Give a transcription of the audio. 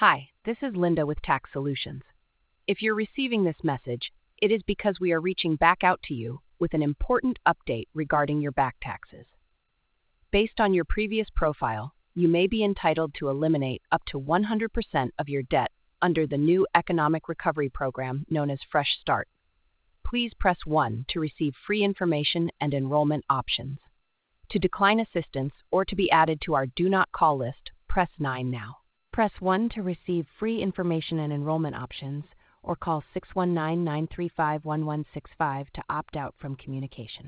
Hi, this is Linda with Tax Solutions. If you're receiving this message, it is because we are reaching back out to you with an important update regarding your back taxes. Based on your previous profile, you may be entitled to eliminate up to 100% of your debt under the new Economic Recovery Program known as Fresh Start. Please press 1 to receive free information and enrollment options. To decline assistance or to be added to our Do Not Call list, press 9 now. Press 1 to receive free information and enrollment options, or call 619-935-1165 to opt out from communication.